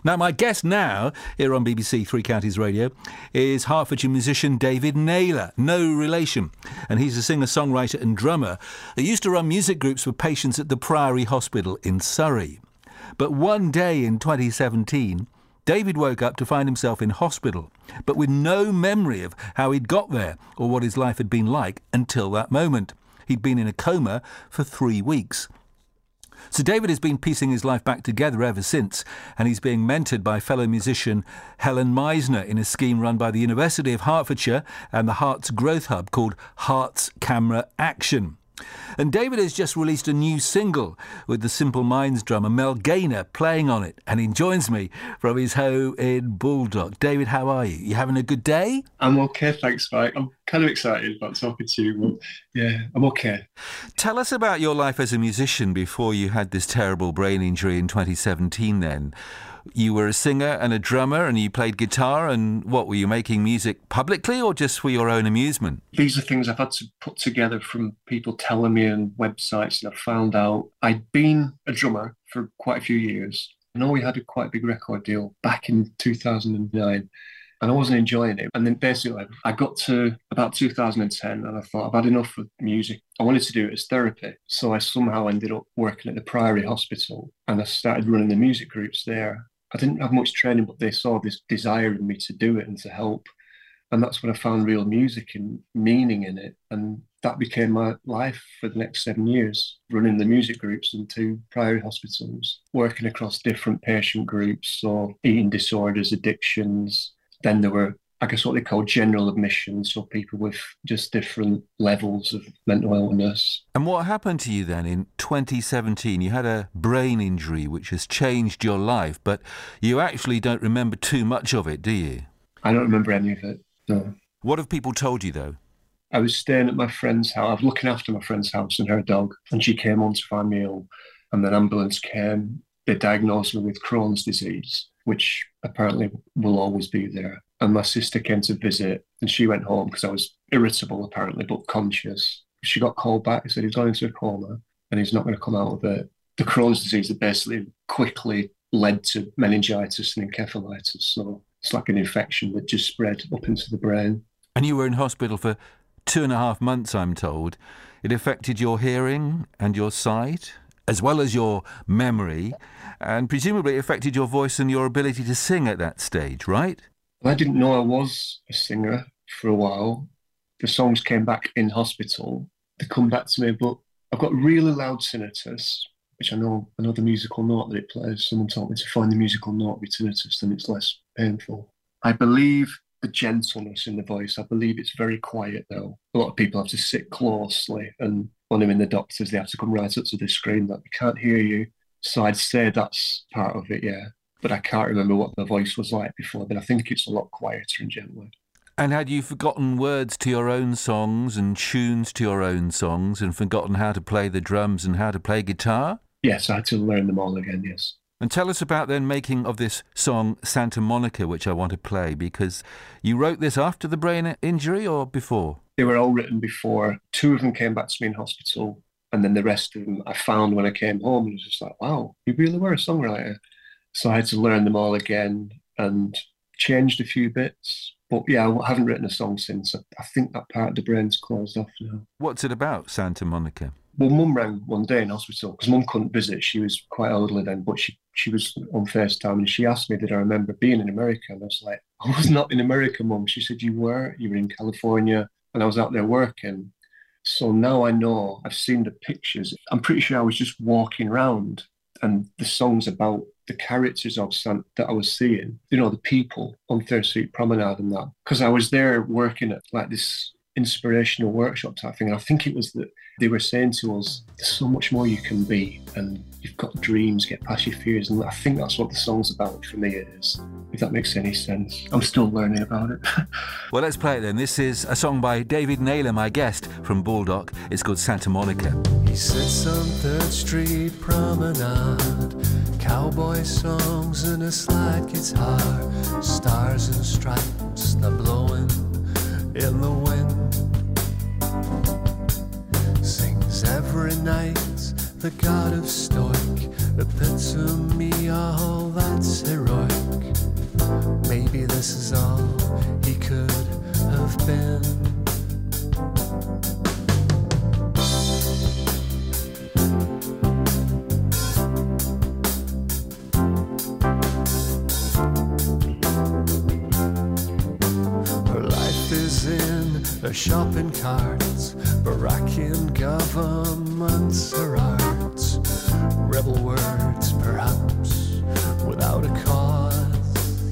Now, my guest now, here on BBC Three Counties Radio, is Hertfordshire musician David Naylor, no relation. And he's a singer-songwriter and drummer who used to run music groups for patients at the Priory Hospital in Surrey. But one day in 2017, David woke up to find himself in hospital, but with no memory of how he'd got there or what his life had been like until that moment. He'd been in a coma for 3 weeks. So David has been piecing his life back together ever since, and he's being mentored by fellow musician Helen Meisner in a scheme run by the University of Hertfordshire and the Hearts Growth Hub called Hearts Camera Action. And David has just released a new single with the Simple Minds drummer Mel Gaynor playing on it, and he joins me from his home in Baldock. David, how are you? You having a good day? I'm okay, thanks, Mike. I'm kind of excited about talking to you, but yeah, I'm okay. Tell us about your life as a musician before you had this terrible brain injury in 2017 then. You were a singer and a drummer and you played guitar, and what, were you making music publicly or just for your own amusement? These are things I've had to put together from people telling me and websites, and I found out I'd been a drummer for quite a few years. I know we had a quite big record deal back in 2009 and I wasn't enjoying it. And then basically I got to about 2010 and I thought, I've had enough of music. I wanted to do it as therapy. So I somehow ended up working at the Priory Hospital and I started running the music groups there. I didn't have much training, but they saw this desire in me to do it and to help. And that's when I found real music and meaning in it. And that became my life for the next 7 years, running the music groups in 2 Priory hospitals, working across different patient groups, so eating disorders, addictions. Then there were, I guess, what they call general admissions, so people with just different levels of mental illness. And what happened to you then in 2017? You had a brain injury which has changed your life, but you actually don't remember too much of it, do you? I don't remember any of it, no. What have people told you, though? I was staying at my friend's house. I was looking after my friend's house and her dog, and she came on to find me ill, and then ambulance came. They diagnosed me with Crohn's disease, which apparently will always be there. And my sister came to visit and she went home because I was irritable apparently, but conscious. She got called back. They said he's gone into a coma and he's not going to come out of it. The Crohn's disease had basically quickly led to meningitis and encephalitis. So it's like an infection that just spread up into the brain. And you were in hospital for 2.5 months, I'm told. It affected your hearing and your sight, as well as your memory, and presumably affected your voice and your ability to sing at that stage, right? I didn't know I was a singer for a while. The songs came back in hospital. They come back to me, but I've got really loud tinnitus, which I know the musical note that it plays. Someone taught me to find the musical note with tinnitus, then it's less painful. I believe the gentleness in the voice. I believe it's very quiet now. A lot of people have to sit closely, and when I'm in the doctors, they have to come right up to the screen that we can't hear you. So I'd say that's part of it, yeah. But I can't remember what the voice was like before, but I think it's a lot quieter and gentler. And had you forgotten words to your own songs and tunes to your own songs and forgotten how to play the drums and how to play guitar? Yes, I had to learn them all again, yes. And tell us about then making of this song Santa Monica, which I want to play, because you wrote this after the brain injury or before? They were all written before. 2 of them came back to me in hospital, and then the rest of them I found when I came home, and it was just like, wow, you really were a songwriter. So I had to learn them all again and changed a few bits. But yeah, I haven't written a song since. I think that part of the brain's closed off now. What's it about, Santa Monica? Well, Mum rang one day in hospital because Mum couldn't visit. She was quite elderly then, but she was on FaceTime and she asked me, did I remember being in America? And I was like, I was not in America, Mum. She said, you were in California, and I was out there working. So now I know, I've seen the pictures. I'm pretty sure I was just walking around, and the song's about the characters of Santa that I was seeing, the people on Third Street Promenade and that. Because I was there working at like this inspirational workshop type thing. And I think it was that they were saying to us, there's so much more you can be, and you've got dreams, get past your fears. And I think that's what the song's about for me, it is, if that makes any sense. I'm still learning about it. Well, let's play it then. This is a song by David Naylor, my guest from Baldock. It's called Santa Monica. He sits on Third Street Promenade, cowboy songs and a slide guitar, stars and stripes, they're blowing in the wind. Sings every night, the god of stoic, epitome, all that's heroic. this is all he could have been. Her life is in a shopping cart, barracking governments, her arts, rebel words perhaps without a cause.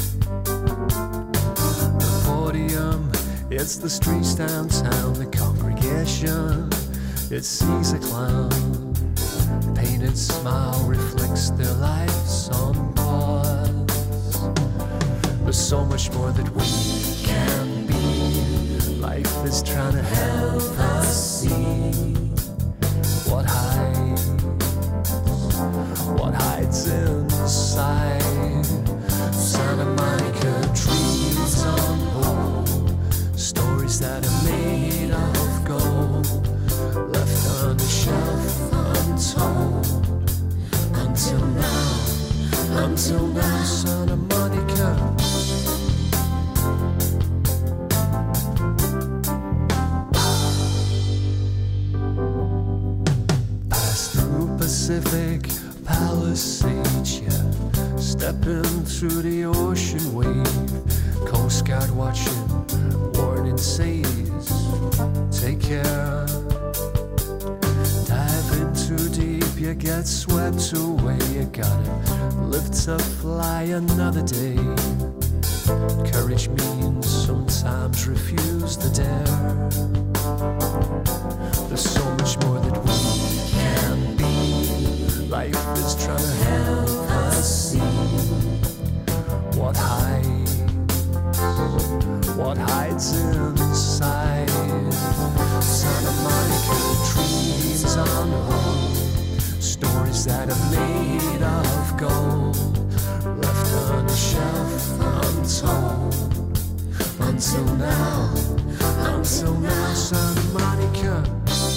Her podium, it's the streets downtown, the congregation, it sees a clown. Painted smile reflects their lives on pause. There's so much more that we can be. Life is trying to help us see what hides inside. Santa Monica trees on hold, stories that are made of gold, left on the shelf untold. Until now, Santa Monica. Pacific Palisades, yeah. Stepping through the ocean wave, Coast Guard watching, warning says, take care. Dive in too deep, you get swept away. You gotta live to fly another day. Courage means sometimes refuse the dare. There's so much more that we can be. Life is trying to help us see what hides inside. Santa Monica trees on hold, stories that are made of gold, left on a shelf untold. Until now, Santa Monica.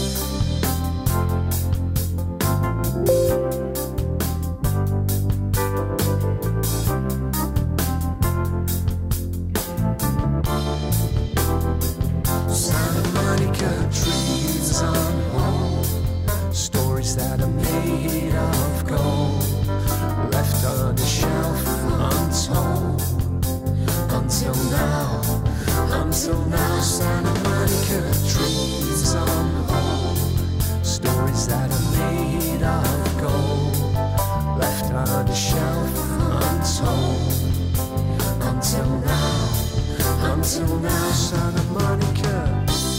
That are made of gold, left on a shelf untold. Until now, Santa Monica trees on hold, stories that are made of gold, left on a shelf untold. Until now, Santa Monica.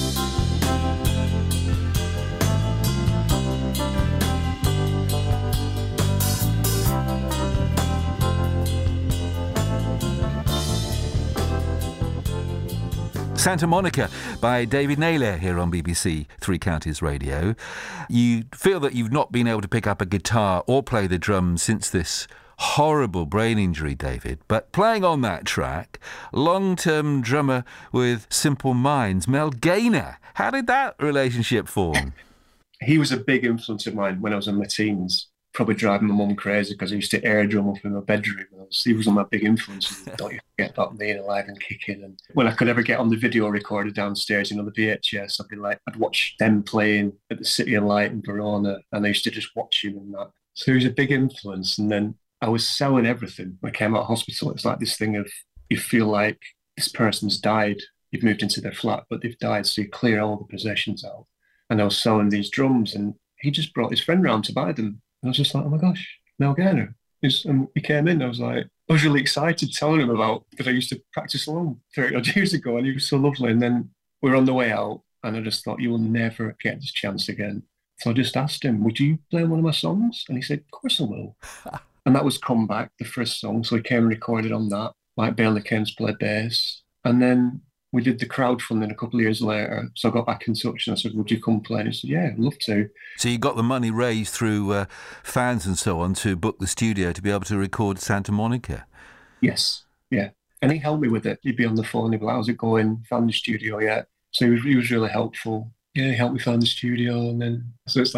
Santa Monica by David Naylor here on BBC Three Counties Radio. You feel that you've not been able to pick up a guitar or play the drums since this horrible brain injury, David, but playing on that track, long-term drummer with Simple Minds, Mel Gaynor. How did that relationship form? He was a big influence of mine when I was in my teens. Probably driving my mum crazy because I used to air drum up in my bedroom. He was one of my big influences. Don't you forget about me and Alive and Kicking. And when I could ever get on the video recorder downstairs, the VHS, I'd watch them playing at the City and Light in Verona, and I used to just watch him and that. So he was a big influence. And then I was selling everything. When I came out of hospital, it's like this thing of, you feel like this person's died. You've moved into their flat, but they've died, so you clear all the possessions out. And I was selling these drums, and he just brought his friend round to buy them. And I was just like, oh my gosh, Mel Gaynor. And he came in, I was really excited telling him about, because I used to practice along 30 odd years ago, and he was so lovely. And then we were on the way out, and I just thought, you will never get this chance again. So I just asked him, would you play one of my songs? And he said, of course I will. And that was Come Back, the first song. So he came and recorded on that. Mike Bailey came to play bass. And then we did the crowdfunding a couple of years later. So I got back in touch and I said, would you come play? And he said, yeah, I'd love to. So you got the money raised through fans and so on to book the studio to be able to record Santa Monica? Yes, yeah. And he helped me with it. He'd be on the phone, he'd be like, how's it going? Found the studio yet? So he was really helpful. Yeah, he helped me find the studio. And then, so it's like,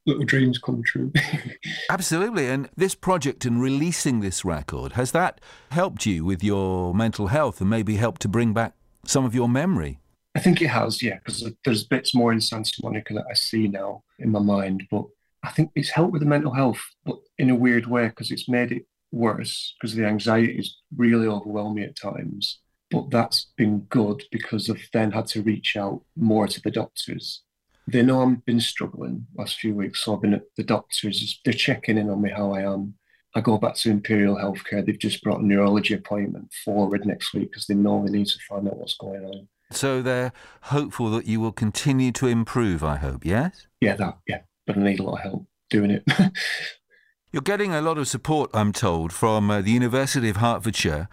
little dreams come true. Absolutely. And this project and releasing this record, has that helped you with your mental health and maybe helped to bring back some of your memory? I think it has, yeah, because there's bits more in Santa Monica that I see now in my mind. But I think it's helped with the mental health, but in a weird way, because it's made it worse because the anxiety is really overwhelming at times. But that's been good because I've then had to reach out more to the doctors. They know I've been struggling last few weeks, so I've been at the doctors. They're checking in on me, how I am. I go back to Imperial Healthcare. They've just brought a neurology appointment forward next week because they know they need to find out what's going on. So they're hopeful that you will continue to improve, I hope, yes? Yeah, but I need a lot of help doing it. You're getting a lot of support, I'm told, from the University of Hertfordshire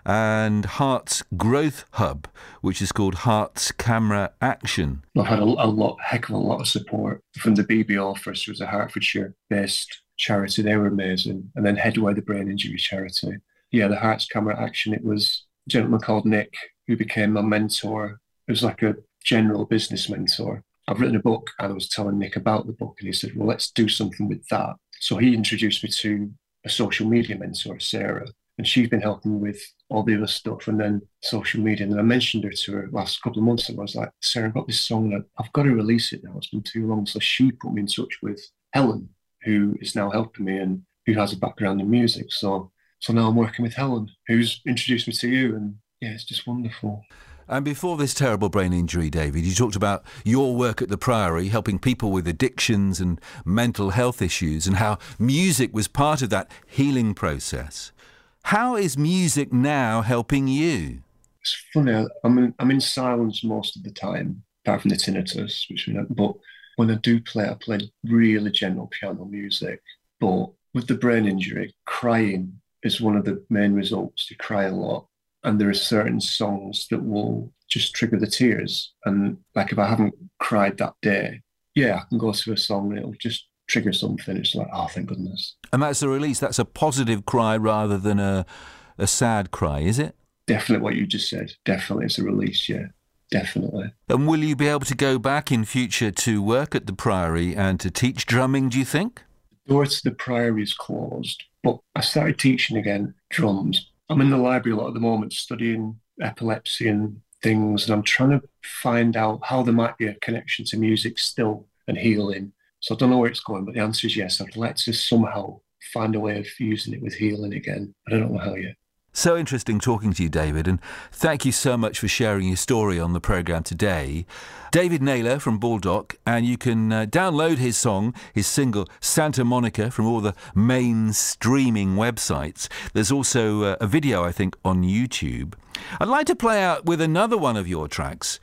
and Heart's Growth Hub, which is called Heart's Camera Action. I've had heck of a lot of support from the BBO first, who was a Hertfordshire-based charity. They were amazing. And then Headway, the brain injury charity. Yeah, the Heart's Camera Action, it was a gentleman called Nick who became my mentor. It was like a general business mentor. I've written a book and I was telling Nick about the book and he said, well, let's do something with that. So he introduced me to a social media mentor, Sarah, and she's been helping with all the other stuff and then social media. And then I mentioned her to her last couple of months and I was like, Sarah, I've got this song that I've got to release it now. It's been too long. So she put me in touch with Helen, who is now helping me and who has a background in music. So now I'm working with Helen, who's introduced me to you. And yeah, it's just wonderful. And before this terrible brain injury, David, you talked about your work at the Priory, helping people with addictions and mental health issues and how music was part of that healing process. How is music now helping you? It's funny, I'm in silence most of the time, apart from the tinnitus, but when I do play, I play really gentle piano music. But with the brain injury, crying is one of the main results. You cry a lot. And there are certain songs that will just trigger the tears. And like if I haven't cried that day, yeah, I can go to a song and it'll just trigger something. It's like, oh, thank goodness. And that's a release. That's a positive cry rather than a sad cry, is it? Definitely what you just said. Definitely it's a release, yeah. Definitely. And will you be able to go back in future to work at the Priory and to teach drumming, do you think? The door to the Priory is closed, but I started teaching again drums. I'm in the library a lot at the moment studying epilepsy and things, and I'm trying to find out how there might be a connection to music still and healing. So I don't know where it's going, but the answer is yes. I'd like to somehow find a way of using it with healing again. I don't know how yet. So interesting talking to you, David, and thank you so much for sharing your story on the programme today. David Naylor from Baldock, and you can download his song, his single, Santa Monica, from all the main streaming websites. There's also a video, I think, on YouTube. I'd like to play out with another one of your tracks,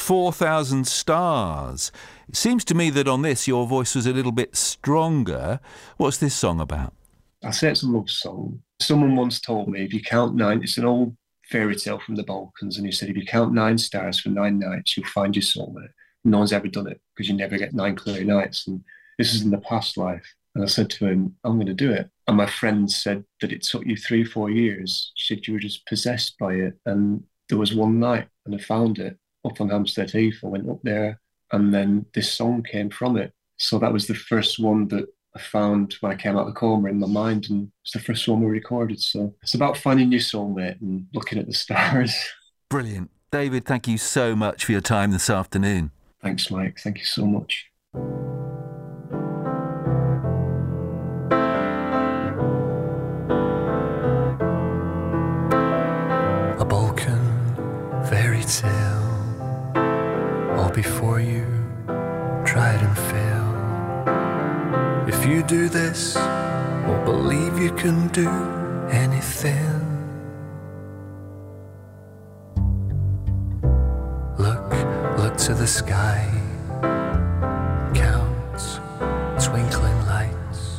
4,000 Stars. It seems to me that on this, your voice was a little bit stronger. What's this song about? I say it's a love song. Someone once told me, if you count 9, it's an old fairy tale from the Balkans, and he said, if you count 9 stars for 9 nights, you'll find your soulmate. No one's ever done it because you never get 9 clear nights. And this is in the past life. And I said to him, I'm going to do it. And my friend said that it took you 3-4 years. She said you were just possessed by it. And there was one night, and I found it up on Hampstead Heath. I went up there, and then this song came from it. So that was the first one that I found when I came out of the coma in my mind, and it's the first one we recorded. So it's about finding your soulmate and looking at the stars. Brilliant. David, thank you so much for your time this afternoon. Thanks, Mike. Thank you so much. A Balkan fairy tale, all before you tried and failed. If you do this, won't believe you can do anything. Look to the sky, count twinkling lights.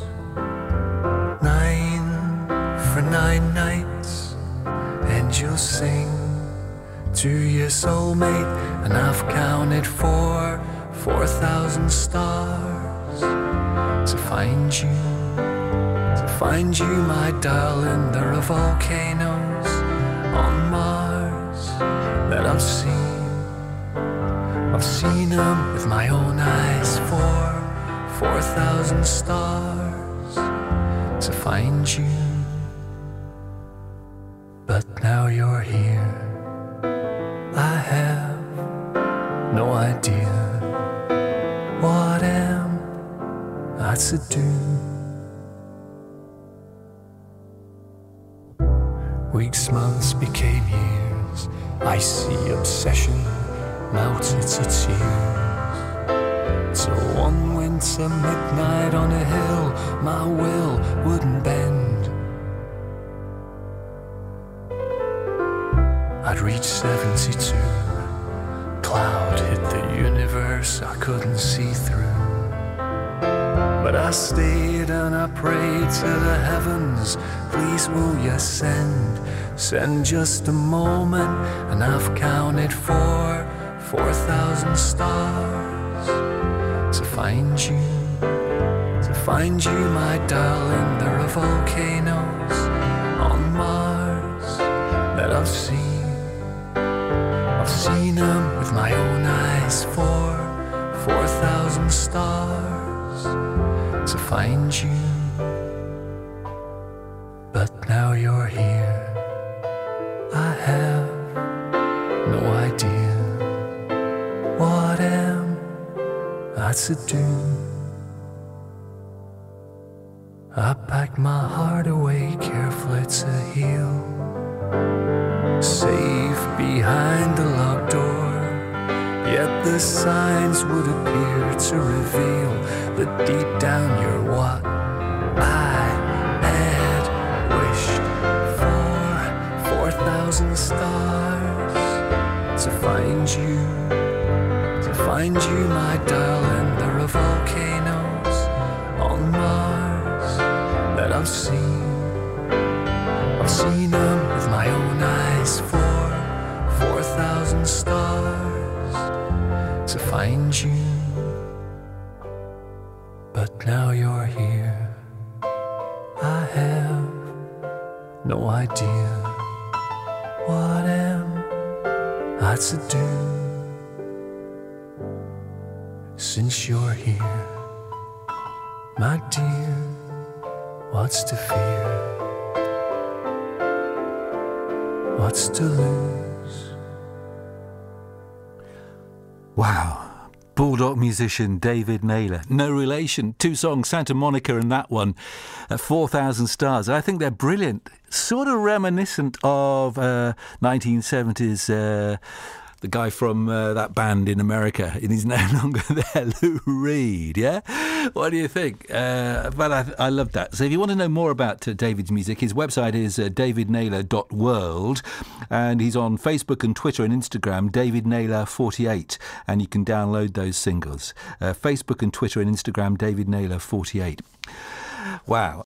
9 for 9 nights, and you'll sing to your soulmate. And I've counted 4,000 stars to find you, my darling. There are volcanoes on Mars that I've seen them with my own eyes. 4,000 stars to find you. But now you're here. I have no idea what am I to do. Weeks, months became years. Icy obsession melted to tears. So one winter midnight on a hill, my will wouldn't bend. I'd reached 72. Cloud hit the universe I couldn't see through. But I stayed and I prayed to the heavens, please will you send just a moment. And I've counted 4,000 stars to find you, my darling. There are volcanoes on Mars that I've seen them with my own eyes. 4,000 stars to find you. But now you're here. I have no idea what am I to do. I pack my heart away carefully to heal, safe behind the locked door. Yet the signs would appear to reveal that deep down you're what I had wished for. 4,000 stars to find you, my darling. There are volcanoes on Mars that I've seen them with my own eyes. 4,000 stars to find you. But now you're here. I have no idea what am I to do. Since you're here, my dear, what's to fear? What's to lose? Wow. Bulldog musician David Naylor. No relation. 2 songs, Santa Monica and that one, 4,000 stars. I think they're brilliant. Sort of reminiscent of 1970s... the guy from that band in America, and he's no longer there, Lou Reed, yeah? What do you think? But I love that. So if you want to know more about David's music, his website is davidnaylor.world, and he's on Facebook and Twitter and Instagram, David Naylor 48, and you can download those singles. Facebook and Twitter and Instagram, David Naylor 48. Wow.